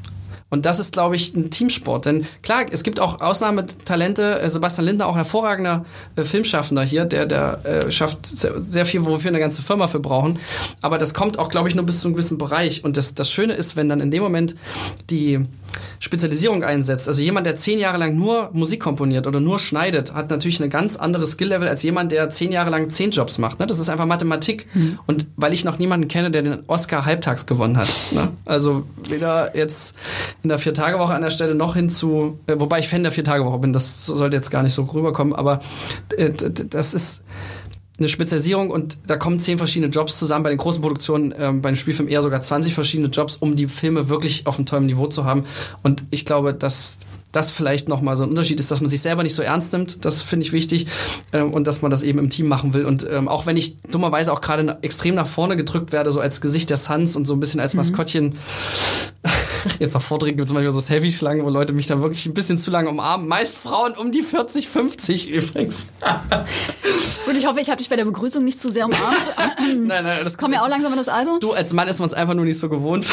Und das ist, glaube ich, ein Teamsport. Denn klar, es gibt auch Ausnahmetalente. Sebastian Lindner, auch hervorragender Filmschaffender hier, der schafft sehr viel, wofür eine ganze Firma für brauchen. Aber das kommt auch, glaube ich, nur bis zu einem gewissen Bereich. Und das Schöne ist, wenn dann in dem Moment die Spezialisierung einsetzt. Also jemand, der 10 Jahre lang nur Musik komponiert oder nur schneidet, hat natürlich ein ganz anderes Skill-Level als jemand, der 10 Jahre lang 10 Jobs macht. Ne? Das ist einfach Mathematik. Und weil ich noch niemanden kenne, der den Oscar halbtags gewonnen hat. Ne? Also weder jetzt in der 4-Tage-Woche an der Stelle noch hinzu, wobei ich Fan der 4-Tage-Woche bin, das sollte jetzt gar nicht so rüberkommen, aber das ist eine Spezialisierung und da kommen 10 verschiedene Jobs zusammen. Bei den großen Produktionen, bei dem Spielfilm eher sogar 20 verschiedene Jobs, um die Filme wirklich auf einem tollen Niveau zu haben. Und ich glaube, dass das vielleicht nochmal so ein Unterschied ist, dass man sich selber nicht so ernst nimmt. Das finde ich wichtig. Und dass man das eben im Team machen will. Und auch wenn ich dummerweise auch gerade extrem nach vorne gedrückt werde, so als Gesicht der Suns und so ein bisschen als Maskottchen, jetzt auf Vorträgen gibt es zum Beispiel so Selfie-Schlangen, wo Leute mich dann wirklich ein bisschen zu lange umarmen. Meist Frauen um die 40, 50 übrigens.
Und ich hoffe, ich habe dich bei der Begrüßung nicht zu sehr umarmt.
Nein, das
kommt ja auch langsam in das Alter.
Du, als Mann ist man es einfach nur nicht so gewohnt.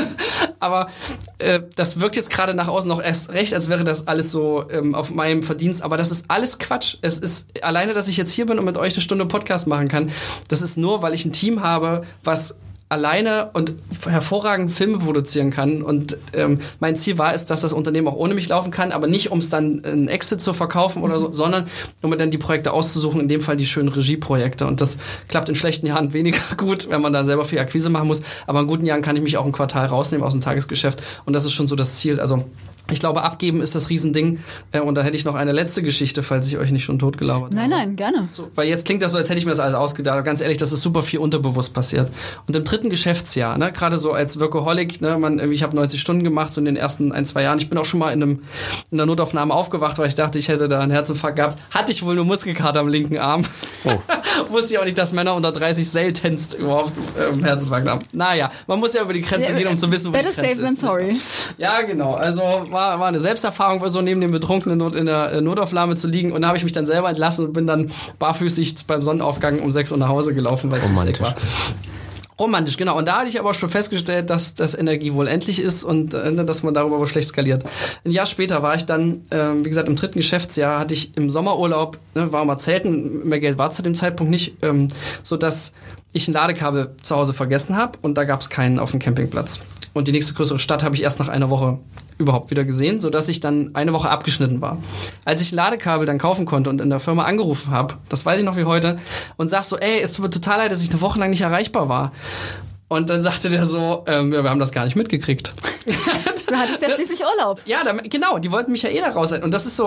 Aber das wirkt jetzt gerade nach außen noch erst recht, als wäre das alles so auf meinem Verdienst. Aber das ist alles Quatsch. Es ist alleine, dass ich jetzt hier bin und mit euch eine Stunde Podcast machen kann. Das ist nur, weil ich ein Team habe, was alleine und hervorragend Filme produzieren kann. Und mein Ziel war es, dass das Unternehmen auch ohne mich laufen kann, aber nicht, um es dann in Exit zu verkaufen oder so, sondern um mir dann die Projekte auszusuchen, in dem Fall die schönen Regieprojekte. Und das klappt in schlechten Jahren weniger gut, wenn man da selber viel Akquise machen muss. Aber in guten Jahren kann ich mich auch ein Quartal rausnehmen aus dem Tagesgeschäft. Und das ist schon so das Ziel. Also ich glaube, abgeben ist das Riesending. Und da hätte ich noch eine letzte Geschichte, falls ich euch nicht schon totgelabert habe.
Nein, gerne.
So, weil jetzt klingt das so, als hätte ich mir das alles ausgedacht. Ganz ehrlich, das ist super viel unterbewusst passiert. Und im 3. Geschäftsjahr, ne, gerade so als Workaholic, ne, ich habe 90 Stunden gemacht, so in den ersten 1-2 Jahren. Ich bin auch schon mal in der Notaufnahme aufgewacht, weil ich dachte, ich hätte da einen Herzinfarkt gehabt. Hatte ich wohl nur Muskelkater am linken Arm. Oh. Wusste ich auch nicht, dass Männer unter 30 seltenst überhaupt Herzinfarkt haben. Naja, man muss ja über die Grenze gehen, um zu wissen, wo die Grenze ist.
Better safe than sorry.
Ja, genau. Also war eine Selbsterfahrung, so neben dem Betrunkenen in der Notaufnahme zu liegen. Und da habe ich mich dann selber entlassen und bin dann barfüßig beim Sonnenaufgang um 6 Uhr nach Hause gelaufen, weil es zu dick war. Romantisch, genau. Und da hatte ich aber schon festgestellt, dass das Energie wohl endlich ist und dass man darüber wohl schlecht skaliert. Ein Jahr später war ich dann, wie gesagt, im 3. Geschäftsjahr, hatte ich im Sommerurlaub, war mal zelten, mehr Geld war zu dem Zeitpunkt nicht, so dass ich ein Ladekabel zu Hause vergessen habe und da gab es keinen auf dem Campingplatz. Und die nächste größere Stadt habe ich erst nach einer Woche überhaupt wieder gesehen, sodass ich dann eine Woche abgeschnitten war. Als ich ein Ladekabel dann kaufen konnte und in der Firma angerufen habe, das weiß ich noch wie heute, und sag so, ey, es tut mir total leid, dass ich eine Woche lang nicht erreichbar war. Und dann sagte der so, wir haben das gar nicht mitgekriegt.
Du hattest ja schließlich Urlaub.
Ja, genau, die wollten mich ja da raus. Und das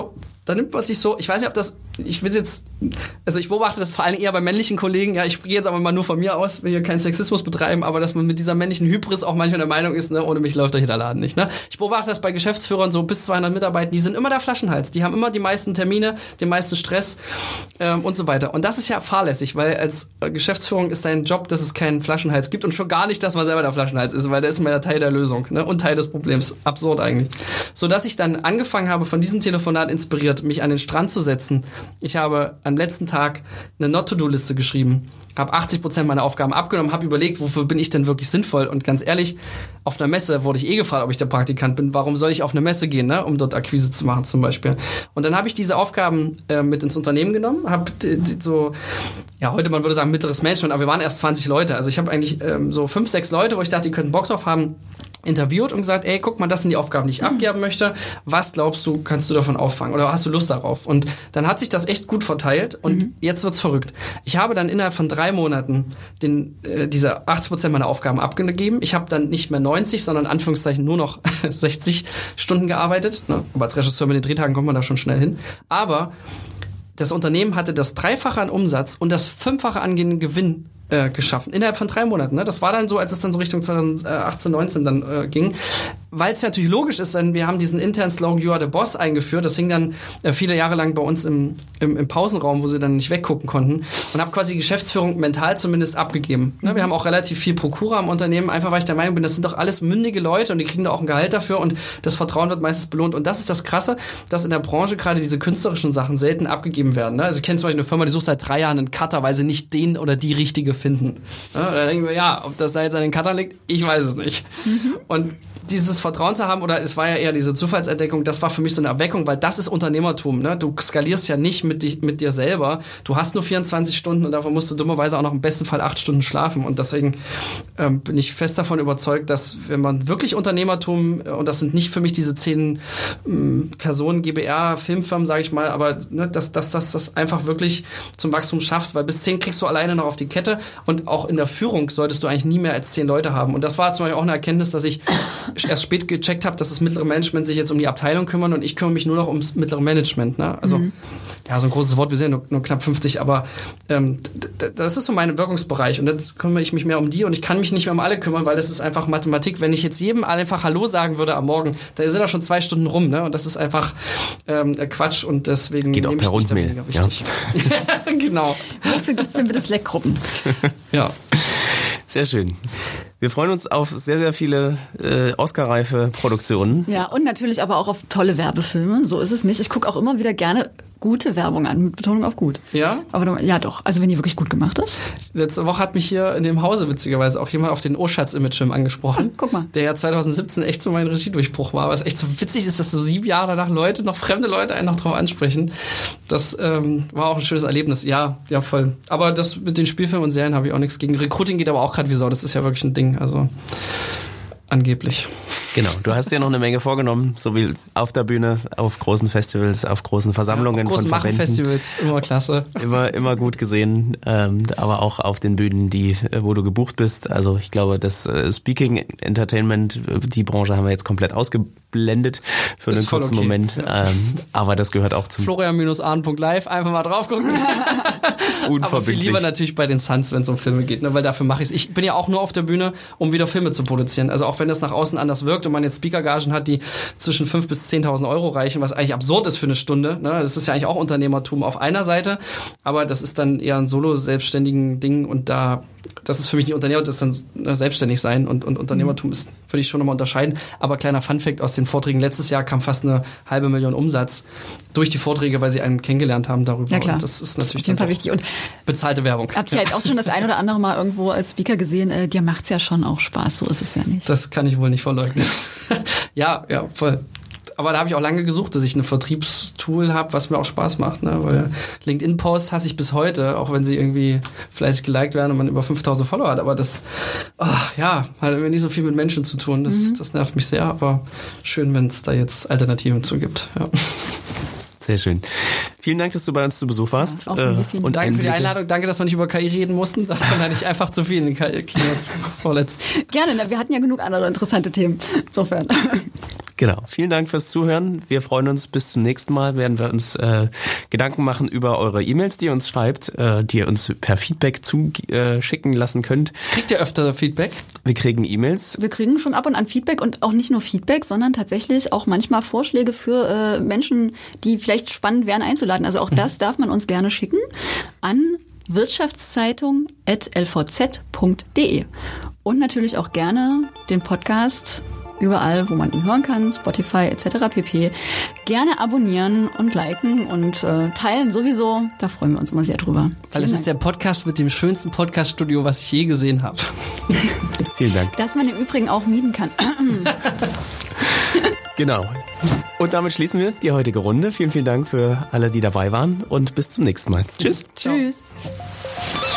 da nimmt man sich so, ich weiß nicht, ob das, ich beobachte das vor allem eher bei männlichen Kollegen, ja, ich gehe jetzt aber mal nur von mir aus, will hier keinen Sexismus betreiben, aber dass man mit dieser männlichen Hybris auch manchmal der Meinung ist, ne, ohne mich läuft der Laden nicht, ne. Ich beobachte das bei Geschäftsführern, so bis 200 Mitarbeiter, die sind immer der Flaschenhals, die haben immer die meisten Termine, den meisten Stress und so weiter. Und das ist ja fahrlässig, weil als Geschäftsführung ist dein Job, dass es keinen Flaschenhals gibt und schon gar nicht, dass man selber der Flaschenhals ist, weil der ist immer ja Teil der Lösung, ne, und Teil des Problems. Absurd eigentlich. So dass ich dann angefangen habe, von diesem Telefonat inspiriert, mich an den Strand zu setzen. Ich habe am letzten Tag eine Not-to-Do-Liste geschrieben, habe 80% meiner Aufgaben abgenommen, habe überlegt, wofür bin ich denn wirklich sinnvoll? Und ganz ehrlich, auf einer Messe wurde ich gefragt, ob ich der Praktikant bin. Warum soll ich auf eine Messe gehen, ne? Um dort Akquise zu machen zum Beispiel? Und dann habe ich diese Aufgaben mit ins Unternehmen genommen, habe heute man würde sagen mittleres Management, aber wir waren erst 20 Leute. Also ich habe eigentlich so 5, 6 Leute, wo ich dachte, die könnten Bock drauf haben, interviewt und gesagt, ey, guck mal, das sind die Aufgaben, die ich abgeben möchte. Was glaubst du, kannst du davon auffangen? Oder hast du Lust darauf? Und dann hat sich das echt gut verteilt und jetzt wird's verrückt. Ich habe dann innerhalb von 3 Monaten diese 80% meiner Aufgaben abgegeben. Ich habe dann nicht mehr 90, sondern in Anführungszeichen nur noch 60 Stunden gearbeitet. Ne? Aber als Regisseur mit den Drehtagen kommt man da schon schnell hin. Aber das Unternehmen hatte das 3-fache an Umsatz und das 5-fache an Gewinn geschaffen. Innerhalb von 3 Monaten. Ne? Das war dann so, als es dann so Richtung 2018, 19 dann ging. Weil es natürlich logisch ist, denn wir haben diesen internen Slogan You are the Boss eingeführt. Das hing dann viele Jahre lang bei uns im Pausenraum, wo sie dann nicht weggucken konnten. Und habe quasi die Geschäftsführung mental zumindest abgegeben. Ne? Wir haben auch relativ viel Prokura im Unternehmen, einfach weil ich der Meinung bin, das sind doch alles mündige Leute und die kriegen da auch ein Gehalt dafür und das Vertrauen wird meistens belohnt. Und das ist das Krasse, dass in der Branche gerade diese künstlerischen Sachen selten abgegeben werden. Ne? Also ich kenne zum Beispiel eine Firma, die sucht seit 3 Jahren einen Cutter, weil sie nicht den oder die richtige finden. Ja, da denken wir, ja, ob das da jetzt an den Cutter liegt, ich weiß es nicht. Und dieses Vertrauen zu haben, oder es war ja eher diese Zufallsentdeckung, das war für mich so eine Erweckung, weil das ist Unternehmertum. Ne? Du skalierst ja nicht mit dir selber. Du hast nur 24 Stunden und davon musst du dummerweise auch noch im besten Fall 8 Stunden schlafen. Und deswegen bin ich fest davon überzeugt, dass wenn man wirklich Unternehmertum, und das sind nicht für mich diese 10 Personen, GbR, Filmfirmen, sage ich mal, aber ne, dass das einfach wirklich zum Wachstum schaffst, weil bis 10 kriegst du alleine noch auf die Kette und auch in der Führung solltest du eigentlich nie mehr als 10 Leute haben. Und das war zum Beispiel auch eine Erkenntnis, dass ich erst spät gecheckt habe, dass das mittlere Management sich jetzt um die Abteilung kümmern und ich kümmere mich nur noch ums mittlere Management. Ne? Also, ja, so ein großes Wort, wir sind ja nur knapp 50, aber das ist so mein Wirkungsbereich und jetzt kümmere ich mich mehr um die und ich kann mich nicht mehr um alle kümmern, weil das ist einfach Mathematik. Wenn ich jetzt jedem einfach Hallo sagen würde am Morgen, da sind ja schon 2 Stunden rum, ne? Und das ist einfach Quatsch und deswegen
geht auch per Rundmail.
Ja. Genau.
Wofür gibt es denn bitte Slack-Gruppen?
Ja.
Sehr schön. Wir freuen uns auf sehr, sehr viele Oscar-reife Produktionen.
Ja, und natürlich aber auch auf tolle Werbefilme. So ist es nicht. Ich gucke auch immer wieder gerne gute Werbung an, mit Betonung auf gut.
Ja?
Aber ja doch, also wenn die wirklich gut gemacht ist.
Letzte Woche hat mich hier in dem Hause witzigerweise auch jemand auf den Oschatz-Imagefilm angesprochen.
Guck mal.
Der ja 2017 echt so mein Regiedurchbruch war. Was echt so witzig ist, dass so 7 Jahre danach Leute, noch fremde Leute einen noch drauf ansprechen. Das war auch ein schönes Erlebnis. Ja, voll. Aber das mit den Spielfilmen und Serien habe ich auch nichts gegen. Recruiting geht aber auch gerade wie Sau. Das ist ja wirklich ein Ding. Also angeblich.
Genau, du hast dir noch eine Menge vorgenommen, so wie auf der Bühne, auf großen Festivals, auf großen Versammlungen
auf großen
von Verbänden.
Festivals, immer klasse.
Immer gut gesehen, aber auch auf den Bühnen, wo du gebucht bist. Also ich glaube, das Speaking Entertainment, die Branche haben wir jetzt komplett ausgeblendet für einen kurzen Moment. Aber das gehört auch zum
Florian-ahn.live, einfach mal drauf gucken.
Unverbindlich.
Aber viel lieber natürlich bei den Suns, wenn es um Filme geht, ne? Weil dafür mache ich es. Ich bin ja auch nur auf der Bühne, um wieder Filme zu produzieren. Also auch wenn das nach außen anders wirkt und man jetzt Speaker-Gagen hat, die zwischen 5.000 bis 10.000 Euro reichen, was eigentlich absurd ist für eine Stunde. Ne? Das ist ja eigentlich auch Unternehmertum auf einer Seite, aber das ist dann eher ein solo-selbstständigen Ding und das ist für mich nicht Unternehmer, das ist dann selbstständig sein und Unternehmertum ist, würde ich schon nochmal unterscheiden. Aber kleiner Funfact aus den Vorträgen, letztes Jahr kam fast 500.000 Umsatz durch die Vorträge, weil sie einen kennengelernt haben darüber.
Ja, klar.
Und das ist natürlich
auf jeden Fall wichtig. Und
bezahlte Werbung.
Habt ihr halt auch schon das ein oder andere Mal irgendwo als Speaker gesehen, dir macht's ja schon auch Spaß, so ist es ja nicht.
Das kann ich wohl nicht verleugnen. Ja, voll. Aber da habe ich auch lange gesucht, dass ich ein Vertriebstool habe, was mir auch Spaß macht. Ne? Weil LinkedIn-Posts hasse ich bis heute, auch wenn sie irgendwie fleißig geliked werden und man über 5.000 Follower hat. Aber das, hat irgendwie nicht so viel mit Menschen zu tun. Das nervt mich sehr, aber schön, wenn es da jetzt Alternativen zu gibt. Ja.
Sehr schön. Vielen Dank, dass du bei uns zu Besuch warst.
Und danke für die Einladung. Danke, dass wir nicht über KI reden mussten, dass wir da nicht einfach zu viel in den KI jetzt vorletzt.
Gerne, wir hatten ja genug andere interessante Themen. Insofern.
Genau. Vielen Dank fürs Zuhören. Wir freuen uns. Bis zum nächsten Mal werden wir uns Gedanken machen über eure E-Mails, die ihr uns schreibt, die ihr uns per Feedback zuschicken lassen könnt.
Kriegt ihr öfter Feedback?
Wir kriegen E-Mails.
Wir kriegen schon ab und an Feedback und auch nicht nur Feedback, sondern tatsächlich auch manchmal Vorschläge für Menschen, die vielleicht spannend wären einzuladen. Also auch das darf man uns gerne schicken an wirtschaftszeitung@lvz.de. Und natürlich auch gerne den Podcast überall, wo man ihn hören kann, Spotify etc. pp. Gerne abonnieren und liken und teilen sowieso. Da freuen wir uns immer sehr drüber.
Weil es ist der Podcast mit dem schönsten Podcaststudio, was ich je gesehen habe.
Vielen Dank.
Das man im Übrigen auch mieten kann.
Genau. Und damit schließen wir die heutige Runde. Vielen, vielen Dank für alle, die dabei waren und bis zum nächsten Mal. Tschüss.
Tschüss.